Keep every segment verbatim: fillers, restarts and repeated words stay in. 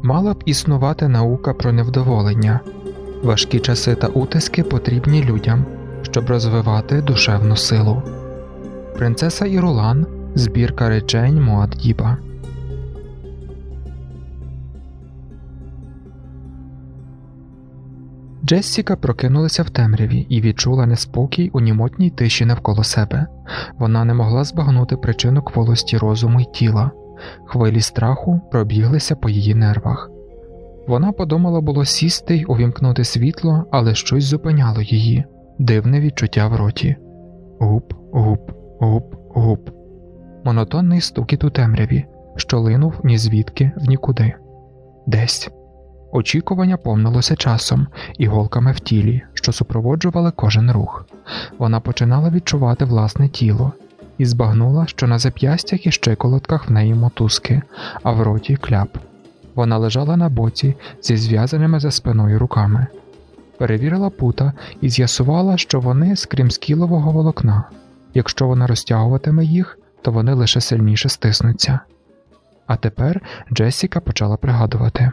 Мала б існувати наука про невдоволення. Важкі часи та утиски потрібні людям, щоб розвивати душевну силу. Принцеса Ірулан. Збірка речень Муад'діба. Джессіка прокинулася в темряві і відчула неспокій у німотній тиші навколо себе. Вона не могла збагнути причину кволості розуму й тіла. Хвилі страху пробіглися по її нервах. Вона подумала було сісти й увімкнути світло, але щось зупиняло її. Дивне відчуття в роті. Гуп, гуп, гуп, гуп. Монотонний стукіт у темряві, що линув ні звідки в нікуди. Десь. Очікування повнилося часом, іголками в тілі, що супроводжували кожен рух. Вона починала відчувати власне тіло і збагнула, що на зап'ястях і щиколотках в неї мотузки, а в роті кляп. Вона лежала на боці зі зв'язаними за спиною руками. Перевірила пута і з'ясувала, що вони з крімскілового волокна. Якщо вона розтягуватиме їх, то вони лише сильніше стиснуться. А тепер Джессіка почала пригадувати.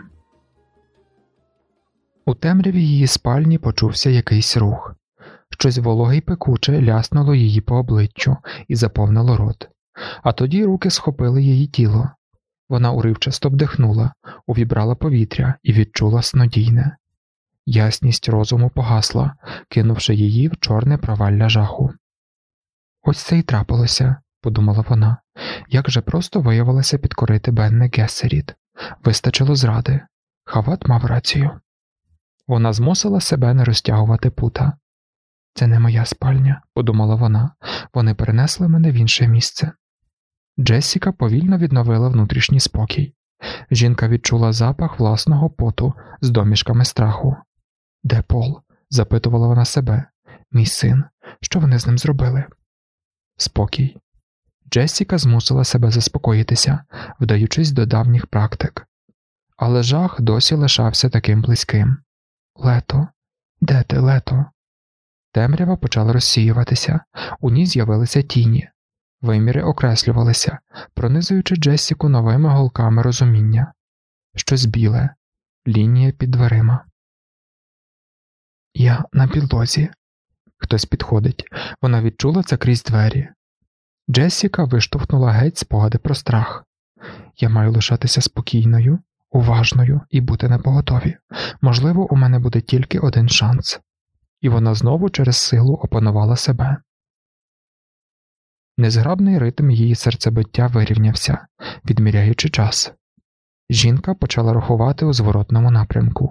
У темряві її спальні почувся якийсь рух. Щось вологе й пекуче ляснуло її по обличчю і заповнило рот. А тоді руки схопили її тіло. Вона уривчасто вдихнула, увібрала повітря і відчула снодійне. Ясність розуму погасла, кинувши її в чорне провалля жаху. «Ось це й трапилося», – подумала вона. Як же просто виявилося підкорити Бенне Гессеріт. Вистачило зради. Хават мав рацію. Вона змусила себе не розтягувати пута. «Це не моя спальня», – подумала вона. «Вони перенесли мене в інше місце». Джессіка повільно відновила внутрішній спокій. Жінка відчула запах власного поту з домішками страху. «Де Пол?» – запитувала вона себе. «Мій син. Що вони з ним зробили?» Спокій. Джессіка змусила себе заспокоїтися, вдаючись до давніх практик. Але жах досі лишався таким близьким. «Лето? Де ти, Лето?» Темрява почала розсіюватися, у ній з'явилися тіні. Виміри окреслювалися, пронизуючи Джессіку новими голками розуміння. Щось біле. Лінія під дверима. «Я на підлозі». Хтось підходить. Вона відчула це крізь двері. Джессіка виштовхнула геть спогади про страх. «Я маю лишатися спокійною, уважною і бути напоготові. Можливо, у мене буде тільки один шанс». І вона знову через силу опанувала себе. Незграбний ритм її серцебиття вирівнявся, відміряючи час. Жінка почала рахувати у зворотному напрямку.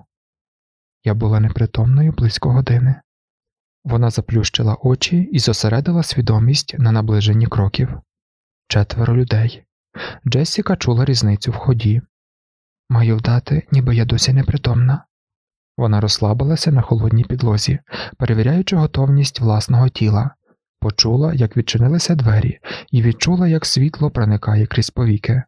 Я була непритомною близько години. Вона заплющила очі і зосередила свідомість на наближенні кроків. Четверо людей. Джессіка чула різницю в ході. Маю вдати, ніби я досі непритомна. Вона розслабилася на холодній підлозі, перевіряючи готовність власного тіла. Почула, як відчинилися двері, і відчула, як світло проникає крізь повіки.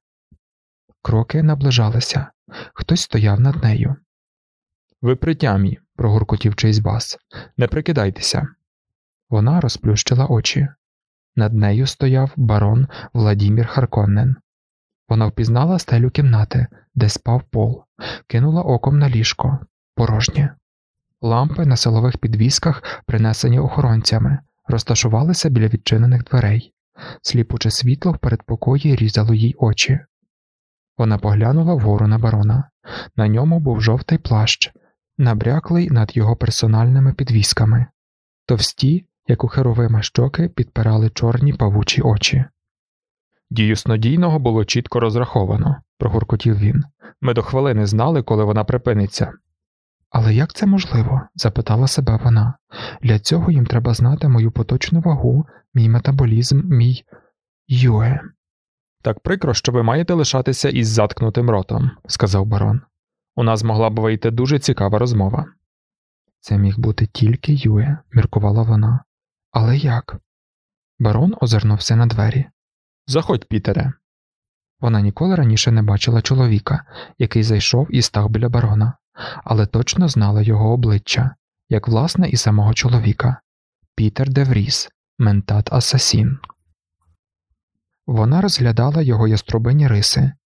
Кроки наближалися. Хтось стояв над нею. «Ви при тямі», – прогуркотів чийсь бас. «Не прикидайтеся». Вона розплющила очі. Над нею стояв барон Владімір Харконнен. Вона впізнала стелю кімнати, де спав Пол, кинула оком на ліжко. Порожнє. Лампи на силових підвісках, принесені охоронцями, розташувалися біля відчинених дверей. Сліпуче світло в передпокої різало їй очі. Вона поглянула вгору на барона. На ньому був жовтий плащ, набряклий над його персональними підвісками. Товсті, як у херовима щоки, підпирали чорні павучі очі. «Дію снодійного було чітко розраховано», – прогуркотів він. «Ми до хвилини знали, коли вона припиниться». «Але як це можливо?» – запитала себе вона. «Для цього їм треба знати мою поточну вагу, мій метаболізм, мій... Юе». «Так прикро, що ви маєте лишатися із заткнутим ротом», – сказав барон. «У нас могла б вийти дуже цікава розмова». «Це міг бути тільки Юе», – міркувала вона. «Але як?» Барон озирнувся на двері. «Заходь, Пітере». Вона ніколи раніше не бачила чоловіка, який зайшов і став біля барона, але точно знала його обличчя, як власне і самого чоловіка. Пітер де Вріс, ментат-асасін. Вона розглядала його яструбині риси,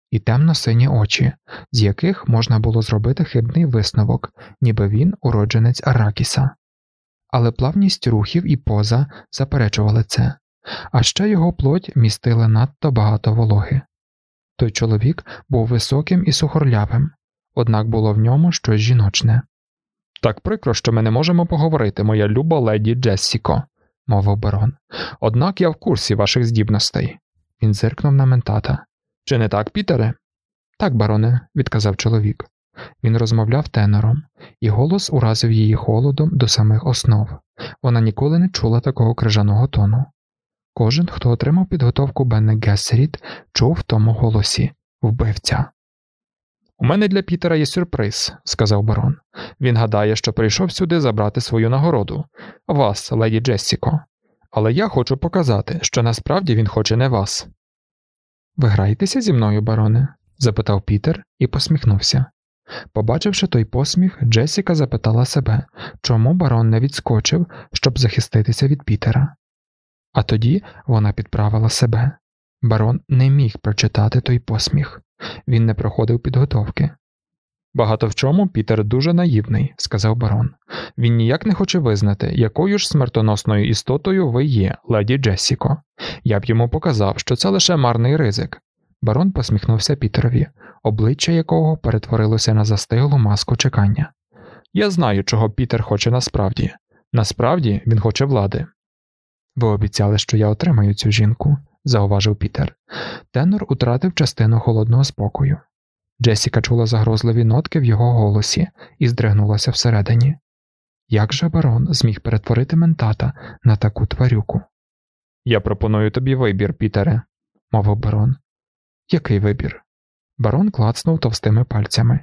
і темно-сині очі, з яких можна було зробити хибний висновок, ніби він уродженець Арракіса. Але плавність рухів і поза заперечували це, а ще його плоть містила надто багато вологи. Той чоловік був високим і сухорлявим, однак було в ньому щось жіночне. «Так прикро, що ми не можемо поговорити, моя люба леді Джессіко», – мовив барон. «Однак я в курсі ваших здібностей». Він зиркнув на ментата. «Чи не так, Пітере?» «Так, бароне», – відказав чоловік. Він розмовляв тенором, і голос уразив її холодом до самих основ. Вона ніколи не чула такого крижаного тону. Кожен, хто отримав підготовку Бене Гессеріт, чув в тому голосі «вбивця». «У мене для Пітера є сюрприз», – сказав барон. «Він гадає, що прийшов сюди забрати свою нагороду. Вас, леді Джессіко. Але я хочу показати, що насправді він хоче не вас». «Ви граєтеся зі мною, бароне?» – запитав Пітер і посміхнувся. Побачивши той посміх, Джесіка запитала себе, чому барон не відскочив, щоб захиститися від Пітера. А тоді вона підправила себе. Барон не міг прочитати той посміх. Він не проходив підготовки. «Багато в чому Пітер дуже наївний», – сказав барон. «Він ніяк не хоче визнати, якою ж смертоносною істотою ви є, леді Джессіко. Я б йому показав, що це лише марний ризик». Барон посміхнувся Пітерові, обличчя якого перетворилося на застиглу маску чекання. «Я знаю, чого Пітер хоче насправді. Насправді він хоче влади». «Ви обіцяли, що я отримаю цю жінку», – зауважив Пітер. Тенор утратив частину холодного спокою. Джесіка чула загрозливі нотки в його голосі і здригнулася всередині. Як же барон зміг перетворити ментата на таку тварюку? «Я пропоную тобі вибір, Пітере», – мовив барон. «Який вибір?» Барон клацнув товстими пальцями.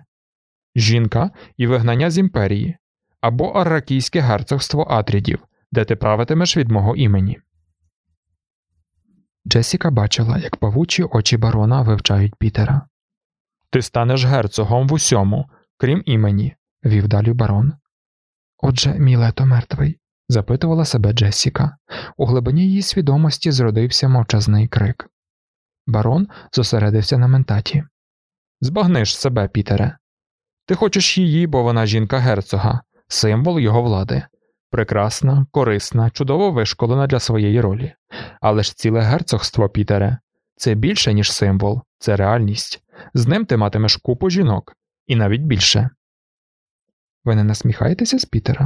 «Жінка і вигнання з імперії, або Арракійське герцогство Атрідів, де ти правитимеш від мого імені». Джесіка бачила, як павучі очі барона вивчають Пітера. «Ти станеш герцогом в усьому, крім імені», – вів далі барон. «Отже, мій Лето мертвий?» – запитувала себе Джесіка. У глибині її свідомості зродився мовчазний крик. Барон зосередився на ментаті. «Збагниш себе, Пітере. Ти хочеш її, бо вона жінка герцога, символ його влади. Прекрасна, корисна, чудово вишколена для своєї ролі. Але ж ціле герцогство, Пітере, це більше, ніж символ, це реальність. З ним ти матимеш купу жінок, і навіть більше». «Ви не насміхаєтеся з Пітера?»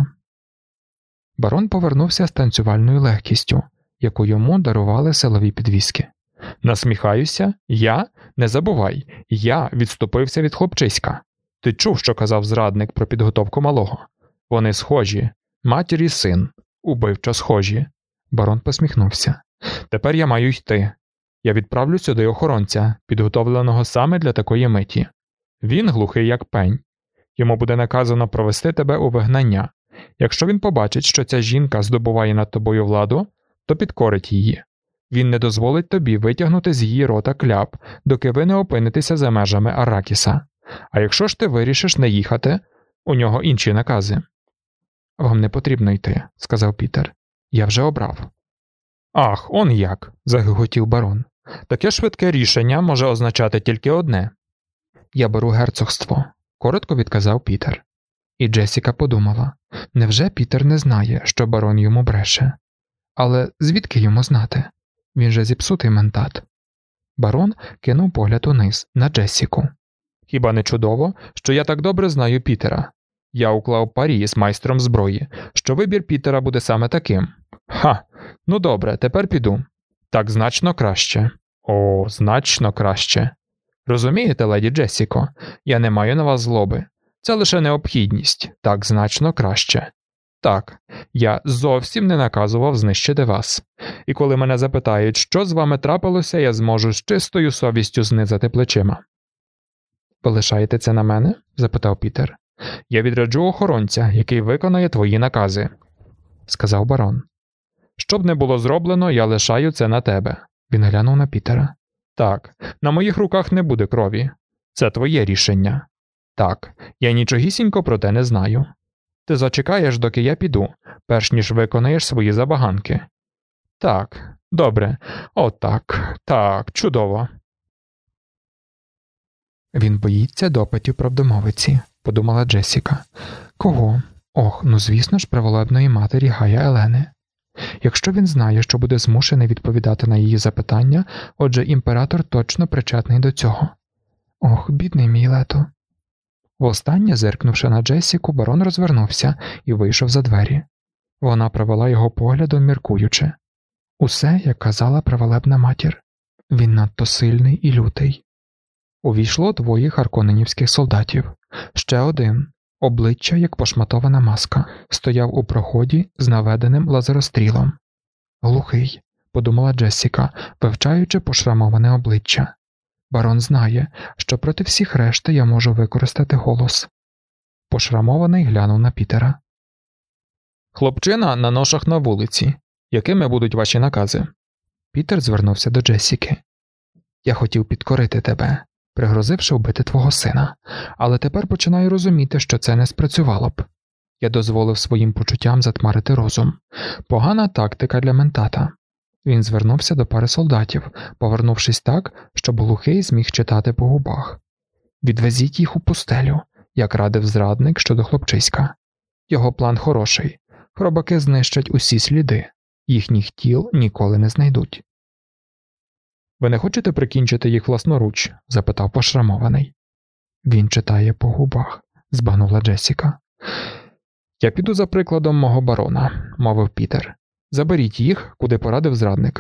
Барон повернувся з танцювальною легкістю, яку йому дарували силові підвіски. «Насміхаюся? Я? Не забувай, я відступився від хлопчиська. Ти чув, що казав зрадник про підготовку малого? Вони схожі. Матір і син. Убивчо схожі». Барон посміхнувся. «Тепер я маю йти. Я відправлю сюди охоронця, підготовленого саме для такої миті. Він глухий, як пень. Йому буде наказано провести тебе у вигнання. Якщо він побачить, що ця жінка здобуває над тобою владу, то підкорить її. Він не дозволить тобі витягнути з її рота кляп, доки ви не опинитеся за межами Арракіса. А якщо ж ти вирішиш не їхати, у нього інші накази». «Вам не потрібно йти», – сказав Пітер. «Я вже обрав». «Ах, он як!» – загиготів барон. «Таке швидке рішення може означати тільки одне». «Я беру герцогство», – коротко відказав Пітер. І Джесіка подумала, невже Пітер не знає, що барон йому бреше? Але звідки йому знати? Він же зіпсутий ментат. Барон кинув погляд униз, на Джесіку. «Хіба не чудово, що я так добре знаю Пітера? Я уклав парі з майстром зброї, що вибір Пітера буде саме таким. Ха, ну добре, тепер піду. Так значно краще. О, значно краще. Розумієте, леді Джесіко, я не маю на вас злоби. Це лише необхідність, так значно краще. Так, я зовсім не наказував знищити вас. І коли мене запитають, що з вами трапилося, я зможу з чистою совістю знизати плечима». «Ви лишаєте це на мене?» – запитав Пітер. «Я відряджу охоронця, який виконає твої накази», – сказав барон. «Що б не було зроблено, я лишаю це на тебе». Він глянув на Пітера. «Так, на моїх руках не буде крові. Це твоє рішення. Так, я нічогісінько про те не знаю. Ти зачекаєш, доки я піду, перш ніж виконаєш свої забаганки». «Так, добре. О так, так, чудово». Він боїться допитів правдомовиці, подумала Джесіка. Кого? Ох, ну звісно ж, праволебної матері Гая Елени. Якщо він знає, що буде змушений відповідати на її запитання, отже імператор точно причетний до цього. Ох, бідний мій Лето. Востаннє, зиркнувши на Джесіку, барон розвернувся і вийшов за двері. Вона провела його поглядом, міркуючи. Усе, як казала праволебна матір. Він надто сильний і лютий. Увійшло двоє харконенівських солдатів. Ще один, обличчя, як пошматована маска, стояв у проході з наведеним лазерострілом. Глухий, подумала Джесіка, вивчаючи пошрамоване обличчя. Барон знає, що проти всіх решти я можу використати голос. Пошрамований глянув на Пітера. Хлопчина на ношах на вулиці. Якими будуть ваші накази? Пітер звернувся до Джесіки. Я хотів підкорити тебе, пригрозивши вбити твого сина, але тепер починаю розуміти, що це не спрацювало б. Я дозволив своїм почуттям затмарити розум. Погана тактика для ментата. Він звернувся до пари солдатів, повернувшись так, щоб глухий зміг читати по губах. Відвезіть їх у пустелю, як радив зрадник щодо хлопчиська. Його план хороший. Хробаки знищать усі сліди. Їхніх тіл ніколи не знайдуть. «Ви не хочете прикінчити їх власноруч?» – запитав пошрамований. «Він читає по губах», – збагнула Джесіка. «Я піду за прикладом мого барона», – мовив Пітер. «Заберіть їх, куди порадив зрадник».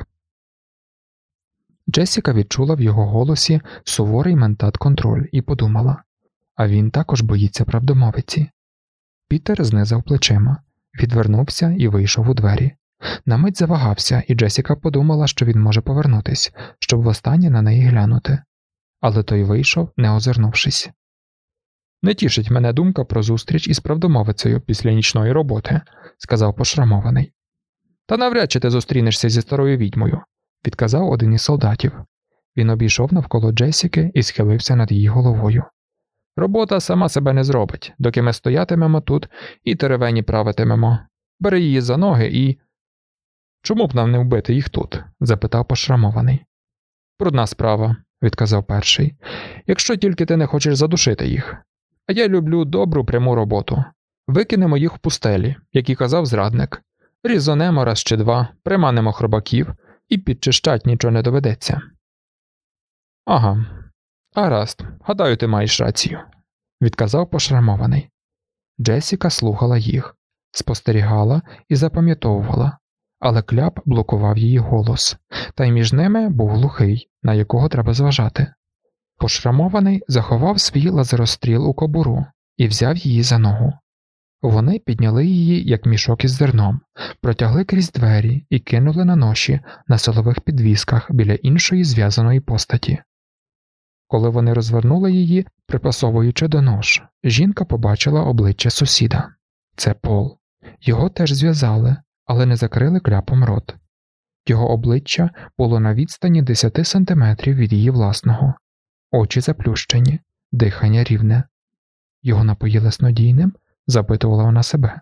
Джесіка відчула в його голосі суворий ментат-контроль і подумала. А він також боїться правдомовиці. Пітер знизав плечима, відвернувся і вийшов у двері. На мить завагався, і Джесіка подумала, що він може повернутись, щоб востаннє на неї глянути. Але той вийшов, не озирнувшись. «Не тішить мене думка про зустріч із правдомовицею після нічної роботи», – сказав пошрамований. «Та навряд чи ти зустрінешся зі старою відьмою», – відказав один із солдатів. Він обійшов навколо Джесіки і схилився над її головою. «Робота сама себе не зробить, доки ми стоятимемо тут і теревені правитимемо. Бери її за ноги і...» «Чому б нам не вбити їх тут?» – запитав пошрамований. «Брудна справа», – відказав перший, – «якщо тільки ти не хочеш задушити їх. А я люблю добру пряму роботу. Викинемо їх в пустелі, як і казав зрадник. Різонемо раз чи два, приманимо хробаків, і підчищать нічого не доведеться». «Ага, гаразд, гадаю, ти маєш рацію», – відказав пошрамований. Джесіка слухала їх, спостерігала і запам'ятовувала, але кляп блокував її голос, та й між ними був глухий, на якого треба зважати. Пошрамований заховав свій лазеростріл у кобуру і взяв її за ногу. Вони підняли її, як мішок із зерном, протягли крізь двері і кинули на ноші на силових підвісках біля іншої зв'язаної постаті. Коли вони розвернули її, припасовуючи до нож, жінка побачила обличчя сусіда. Це Пол. Його теж зв'язали, але не закрили кляпом рот. Його обличчя було на відстані десяти сантиметрів від її власного. Очі заплющені, дихання рівне. Його напоїли снодійним? Запитувала вона себе.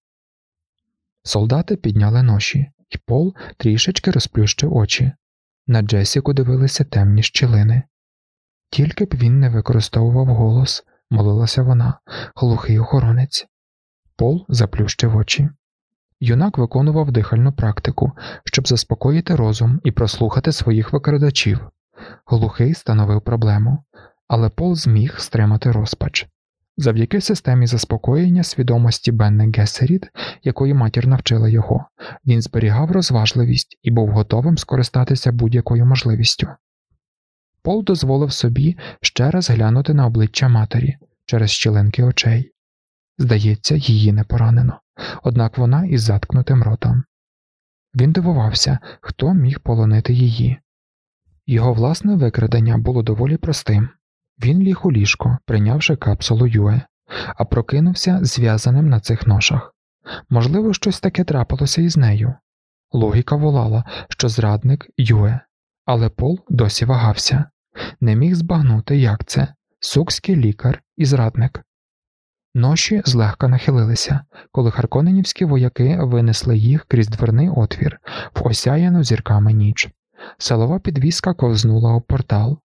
Солдати підняли ноші, і Пол трішечки розплющив очі. На Джесіку дивилися темні щілини. Тільки б він не використовував голос, молилася вона, глухий охоронець. Пол заплющив очі. Юнак виконував дихальну практику, щоб заспокоїти розум і прослухати своїх викрадачів. Глухий становив проблему, але Пол зміг стримати розпач. Завдяки системі заспокоєння свідомості Бенне Гессеріт, якої матір навчила його, він зберігав розважливість і був готовим скористатися будь-якою можливістю. Пол дозволив собі ще раз глянути на обличчя матері через щілинки очей. Здається, її не поранено, однак вона із заткнутим ротом. Він дивувався, хто міг полонити її. Його власне викрадення було доволі простим. Він ліг у ліжко, прийнявши капсулу Юе, а прокинувся зв'язаним на цих ношах. Можливо, щось таке трапилося із нею. Логіка волала, що зрадник Юе, але Пол досі вагався. Не міг збагнути, як це – сукський лікар і зрадник. Ноші злегка нахилилися, коли харконенівські вояки винесли їх крізь дверний отвір в осяяну зірками ніч. Силова підвіска ковзнула у портал.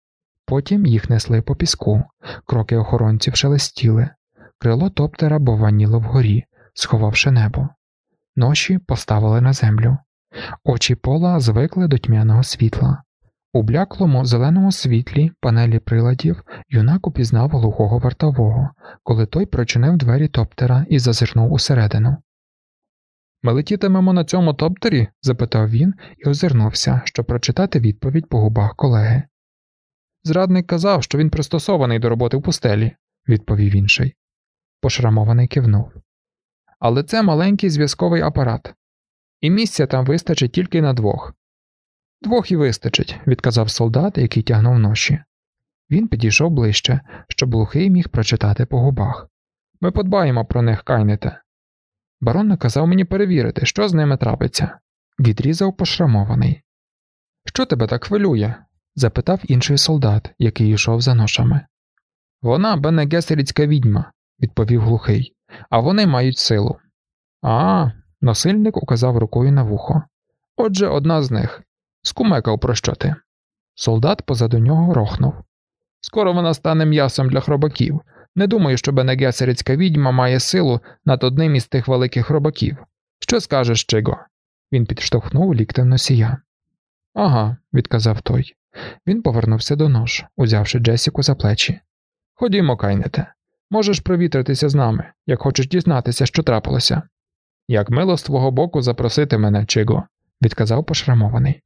Потім їх несли по піску, кроки охоронців шелестіли, крило топтера бовваніло вгорі, сховавши небо. Ноші поставили на землю. Очі Пола звикли до тьмяного світла. У бляклому зеленому світлі панелі приладів юнак упізнав глухого вартового, коли той прочинив двері топтера і зазирнув усередину. «Ми летітимемо на цьому топтері?» – запитав він і озирнувся, щоб прочитати відповідь по губах колеги. «Зрадник казав, що він пристосований до роботи в пустелі», – відповів інший. Пошрамований кивнув. «Але це маленький зв'язковий апарат. І місця там вистачить тільки на двох». «Двох і вистачить», – відказав солдат, який тягнув ноші. Він підійшов ближче, щоб глухий міг прочитати по губах. «Ми подбаємо про них, Кайнете». «Барон наказав мені перевірити, що з ними трапиться», – відрізав пошрамований. «Що тебе так хвилює?» – запитав інший солдат, який йшов за ношами. «Вона Бене Гесерітська відьма», – відповів глухий, – «а вони мають силу». «А, – насильник указав рукою на вухо. «Отже, одна з них. Скумекав про що ти». Солдат позаду нього рохнув. «Скоро вона стане м'ясом для хробаків. Не думаю, що Бене Гесерітська відьма має силу над одним із тих великих хробаків. Що скажеш, Чиго?» Він підштовхнув ліктем носія. «Ага», – відказав той. Він повернувся до нож, узявши Джесіку за плечі. «Ходімо, Кайнете. Можеш провітритися з нами, як хочеш дізнатися, що трапилося». «Як мило з твого боку запросити мене, Чиго», – відказав пошрамований.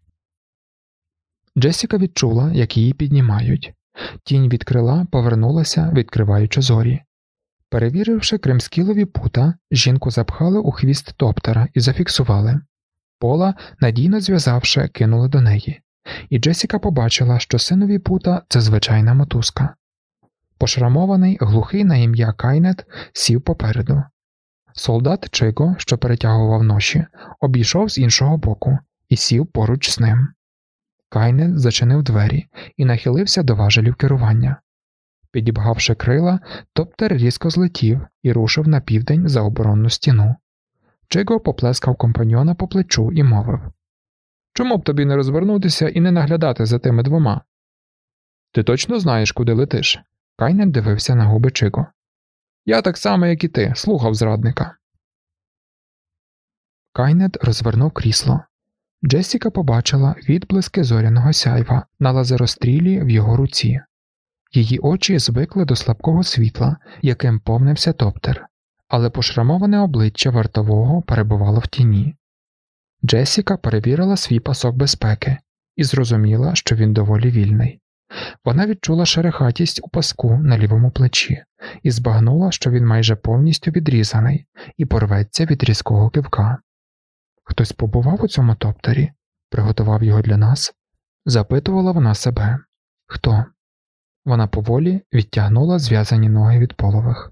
Джесіка відчула, як її піднімають. Тінь від крила повернулася, відкриваючи зорі. Перевіривши кремскілові пута, жінку запхали у хвіст топтера і зафіксували. Пола, надійно зв'язавши, кинули до неї. І Джесіка побачила, що синові пута – це звичайна мотузка. Пошрамований, глухий на ім'я Кайнет сів попереду. Солдат Чиго, що перетягував ноші, обійшов з іншого боку і сів поруч з ним. Кайнет зачинив двері і нахилився до важелів керування. Підібгавши крила, топтер різко злетів і рушив на південь за оборонну стіну. Чиго поплескав компаньйона по плечу і мовив: «Чому б тобі не розвернутися і не наглядати за тими двома?» «Ти точно знаєш, куди летиш?» Кайнет дивився на губи Чиго. «Я так само, як і ти, слухав зрадника». Кайнет розвернув крісло. Джесіка побачила відблиски зоряного сяйва на лазерострілі в його руці. Її очі звикли до слабкого світла, яким повнився топтер, але пошрамоване обличчя вартового перебувало в тіні. Джесіка перевірила свій пасок безпеки і зрозуміла, що він доволі вільний. Вона відчула шерехатість у паску на лівому плечі і збагнула, що він майже повністю відрізаний і порветься від різкого кивка. «Хтось побував у цьому топтері? Приготував його для нас?» Запитувала вона себе. «Хто?» Вона поволі відтягнула зв'язані ноги від полових.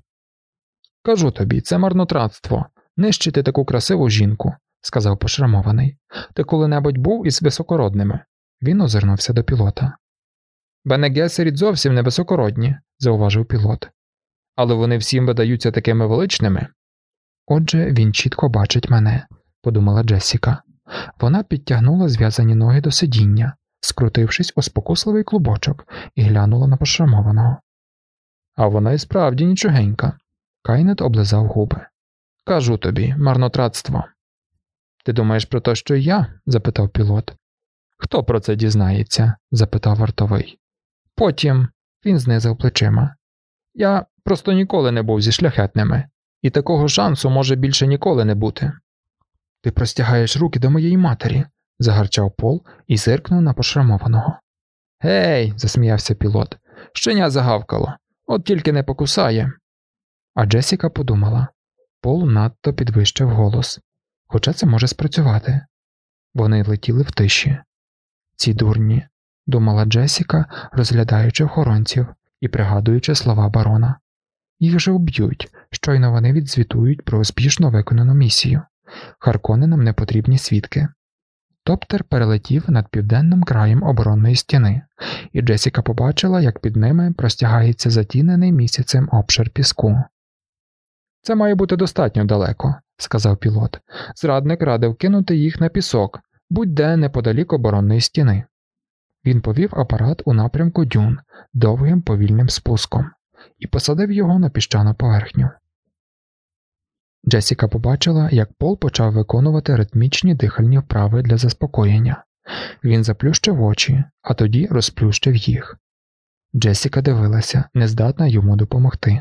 «Кажу тобі, це марнотратство. Нищити таку красиву жінку», – сказав пошрамований. «Ти коли-небудь був із високородними?» Він озирнувся до пілота. «Бене Гесеріт зовсім не високородні», – зауважив пілот. «Але вони всім видаються такими величними». «Отже, він чітко бачить мене», – подумала Джесіка. Вона підтягнула зв'язані ноги до сидіння, скрутившись у спокусливий клубочок, і глянула на пошрамованого. «А вона і справді нічогенька», – Кайнет облизав губи. «Кажу тобі, марнотратство». «Ти думаєш про те, що й я?» – запитав пілот. «Хто про це дізнається?» – запитав вартовий. Потім він знизив плечима. «Я просто ніколи не був зі шляхетними, і такого шансу може більше ніколи не бути». «Ти простягаєш руки до моєї матері», – загарчав Пол і зиркнув на пошрамованого. «Гей!» – засміявся пілот. «Щеня загавкало. От тільки не покусає». А Джесіка подумала. Пол надто підвищив голос. Хоча це може спрацювати. Вони летіли в тиші. «Ці дурні», – думала Джесіка, розглядаючи охоронців і пригадуючи слова барона. «Їх же уб'ють, щойно вони відзвітують про успішно виконану місію. Харконенам не потрібні свідки». Топтер перелетів над південним краєм оборонної стіни, і Джесіка побачила, як під ними простягається затінений місяцем обшир піску. «Це має бути достатньо далеко», – сказав пілот. «Зрадник радив кинути їх на пісок, будь-де неподалік оборонної стіни». Він повів апарат у напрямку дюн довгим повільним спуском і посадив його на піщану поверхню. Джесіка побачила, як Пол почав виконувати ритмічні дихальні вправи для заспокоєння. Він заплющив очі, а тоді розплющив їх. Джесіка дивилася, нездатна йому допомогти.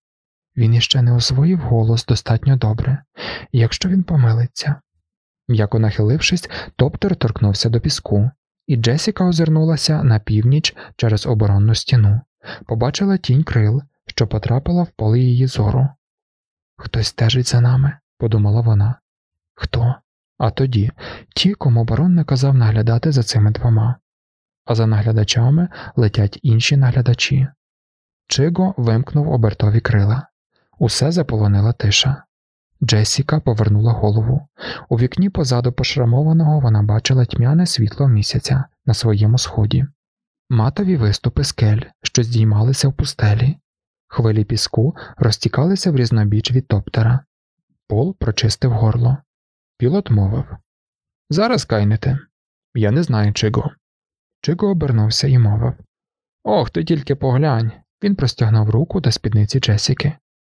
Він іще не освоїв голос достатньо добре, якщо він помилиться. М'яко нахилившись, Топтер торкнувся до піску, і Джесіка озирнулася на північ через оборонну стіну. Побачила тінь крил, що потрапила в поле її зору. «Хтось стежить за нами», – подумала вона. «Хто?» А тоді ті, кому барон наказав наглядати за цими двома. А за наглядачами летять інші наглядачі. Чиго вимкнув обертові крила. Усе заполонила тиша. Джесіка повернула голову. У вікні позаду пошрамованого вона бачила тьмяне світло місяця на своєму сході. Матові виступи скель, що здіймалися в пустелі. Хвилі піску розтікалися в різнобіч від Топтера. Пол прочистив горло. Пілот мовив: «Зараз, Кайнете. Я не знаю, Чиго». Чиго обернувся і мовив: «Ох, ти тільки поглянь». Він простягнув руку до спідниці Джесіки.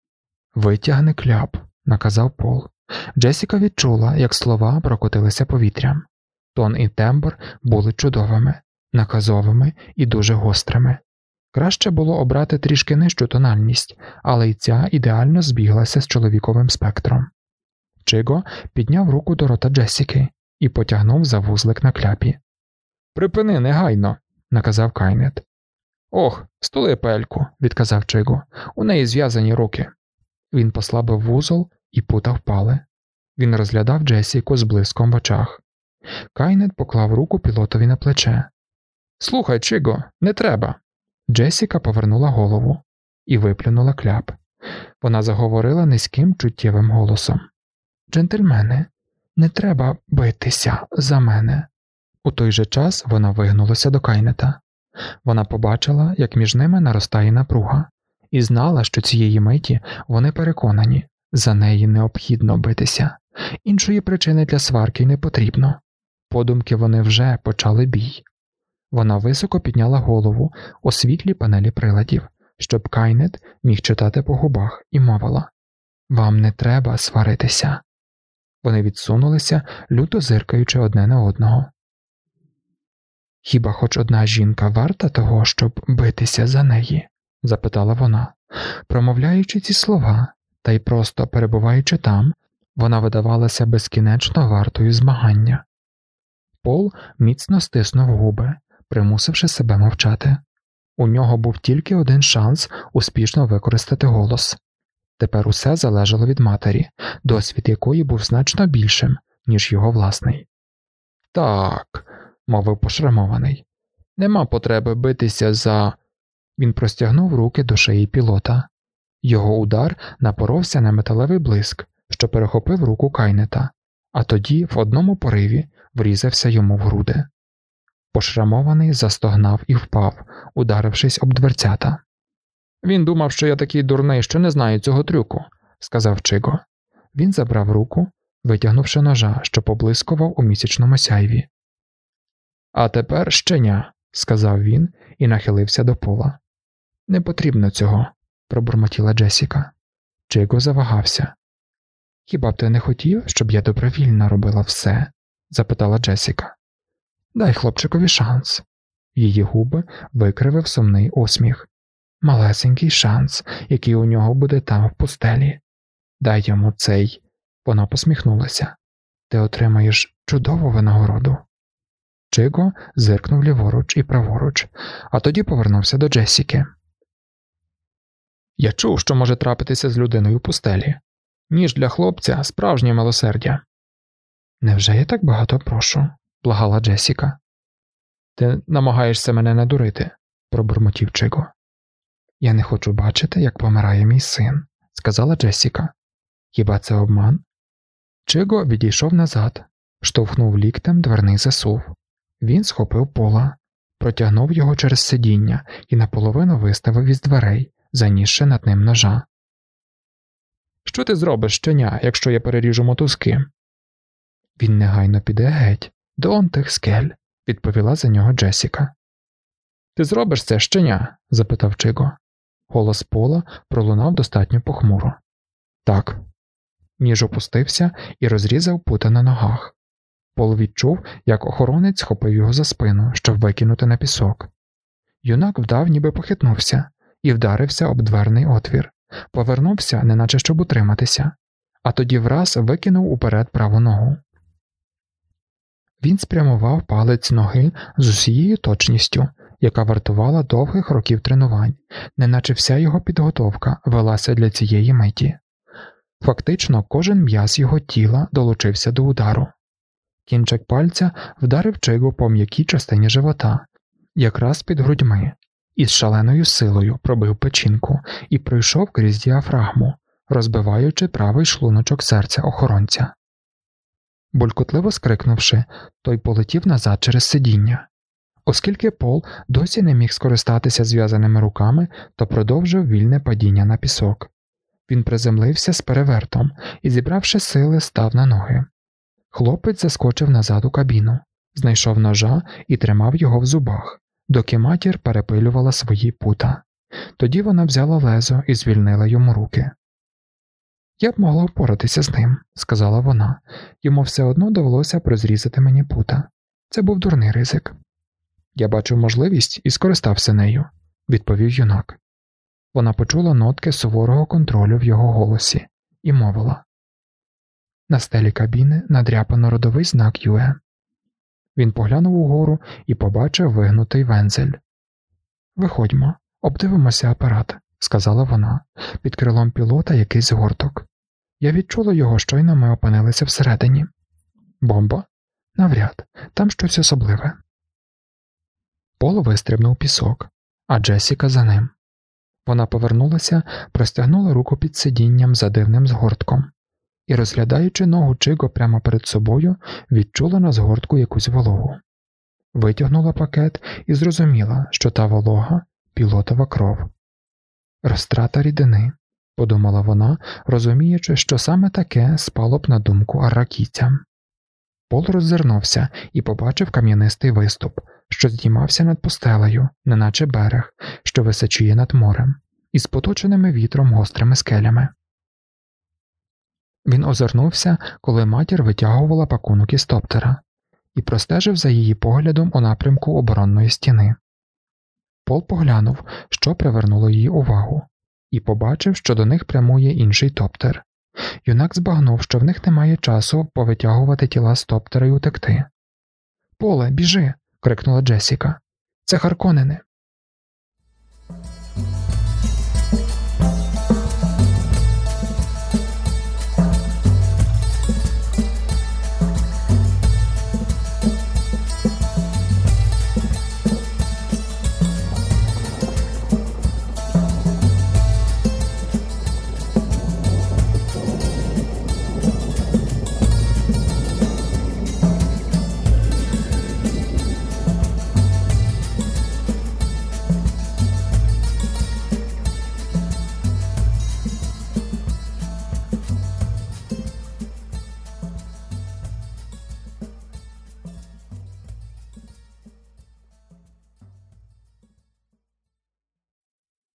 «Витягни кляп», – наказав Пол. Джесіка відчула, як слова прокотилися повітрям. Тон і тембр були чудовими, наказовими і дуже гострими. Краще було обрати трішки нижчу тональність, але й ця ідеально збіглася з чоловіковим спектром. Чиго підняв руку до рота Джесіки і потягнув за вузлик на кляпі. «Припини негайно», – наказав Кайнет. «Ох, стули пельку», – відказав Чиго. «У неї зв'язані руки». Він послабив вузол і пута впали. Він розглядав Джесіку з блиском в очах. Кайнет поклав руку пілотові на плече. «Слухай, Чиго, не треба». Джесіка повернула голову і виплюнула кляп. Вона заговорила низьким чуттєвим голосом. «Джентльмени, не треба битися за мене». У той же час вона вигнулася до Кайнета. Вона побачила, як між ними наростає напруга, і знала, що цієї миті вони переконані, за неї необхідно битися. Іншої причини для сварки не потрібно. Подумки вони вже почали бій. Вона високо підняла голову у світлі панелі приладів, щоб Кайнет міг читати по губах, і мовила: «Вам не треба сваритися». Вони відсунулися, люто зиркаючи одне на одного. «Хіба хоч одна жінка варта того, щоб битися за неї?» – запитала вона. Промовляючи ці слова, та й просто перебуваючи там, вона видавалася безкінечно вартою змагання. Пол міцно стиснув губи, примусивши себе мовчати. У нього був тільки один шанс успішно використати голос. Тепер усе залежало від матері, досвід якої був значно більшим, ніж його власний. «Так», – мовив пошрамований, – «нема потреби битися за…» Він простягнув руки до шиї пілота. Його удар напоровся на металевий блиск, що перехопив руку Кайнета, а тоді в одному пориві врізався йому в груди. Пошрамований застогнав і впав, ударившись об дверцята. «Він думав, що я такий дурний, що не знаю цього трюку», – сказав Чиго. Він забрав руку, витягнувши ножа, що поблискував у місячному сяйві. «А тепер щеня», – сказав він і нахилився до Пола. «Не потрібно цього», – пробурмотіла Джесіка. Чиго завагався. «Хіба б ти не хотів, щоб я добровільно робила все?» – запитала Джесіка. «Дай хлопчикові шанс». Її губи викривив сумний усміх. «Малесенький шанс, який у нього буде там в пустелі. Дай йому цей». Вона посміхнулася. «Ти отримаєш чудову винагороду». Чиго зиркнув ліворуч і праворуч, а тоді повернувся до Джесіки. «Я чув, що може трапитися з людиною в пустелі. Ніж для хлопця – справжнє милосердя». «Невже я так багато прошу?» – благала Джесіка. «Ти намагаєшся мене надурити», – пробурмотів Чиго. «Я не хочу бачити, як помирає мій син», – сказала Джесіка. «Хіба це обман?» Чиго відійшов назад, штовхнув ліктем дверний засув. Він схопив Пола, протягнув його через сидіння і наполовину виставив із дверей, занісши над ним ножа. «Що ти зробиш, щеня, якщо я переріжу мотузки?» «Він негайно піде геть, до он тих скель», – відповіла за нього Джесіка. Ти зробиш це, щеня? Запитав Чиго. Голос Пола пролунав достатньо похмуро. Так. Ніж опустився і розрізав пута на ногах. Пол відчув, як охоронець схопив його за спину, щоб викинути на пісок. Юнак вдав, ніби похитнувся, і вдарився об дверний отвір. Повернувся, неначе щоб утриматися, а тоді враз викинув уперед праву ногу. Він спрямував палець ноги з усією точністю, яка вартувала довгих років тренувань, неначе вся його підготовка велася для цієї миті. Фактично, кожен м'яз його тіла долучився до удару. Кінчик пальця вдарив Чигу по м'якій частині живота, якраз під грудьми, і з шаленою силою пробив печінку і пройшов крізь діафрагму, розбиваючи правий шлуночок серця охоронця. Булькотливо скрикнувши, той полетів назад через сидіння. Оскільки Пол досі не міг скористатися зв'язаними руками, то продовжив вільне падіння на пісок. Він приземлився з перевертом і, зібравши сили, став на ноги. Хлопець заскочив назад у кабіну, знайшов ножа і тримав його в зубах, доки матір перепилювала свої пута. Тоді вона взяла лезо і звільнила йому руки. «Я б могла впоратися з ним», – сказала вона. «Йому все одно довелося розрізати мені пута. Це був дурний ризик». «Я бачив можливість і скористався нею», – відповів юнак. Вона почула нотки суворого контролю в його голосі і мовила. На стелі кабіни надряпано родовий знак Ю Е. Він поглянув угору і побачив вигнутий вензель. «Виходьмо, обдивимося апарат», – сказала вона, під крилом пілота якийсь згорток. Я відчула його, щойно ми опинилися всередині. Бомба? Навряд, там щось особливе. Пол вистрибнув пісок, а Джесіка за ним. Вона повернулася, простягнула руку під сидінням за дивним згортком і, розглядаючи ногу Чиго прямо перед собою, відчула на згортку якусь вологу. Витягнула пакет і зрозуміла, що та волога – пілотова кров. Розтрата рідини, подумала вона, розуміючи, що саме таке спало б на думку арракійцям. Пол роззирнувся і побачив кам'янистий виступ, що здіймався над постелею, неначе берег, що височіє над морем, із поточеними вітром гострими скелями. Він озирнувся, коли матір витягувала пакунок із топтера, і простежив за її поглядом у напрямку оборонної стіни. Пол поглянув, що привернуло її увагу, і побачив, що до них прямує інший топтер. Юнак збагнув, що в них немає часу повитягувати тіла з топтера й утекти. «Поле, біжи!» – крикнула Джесіка. «Це Харконнени!»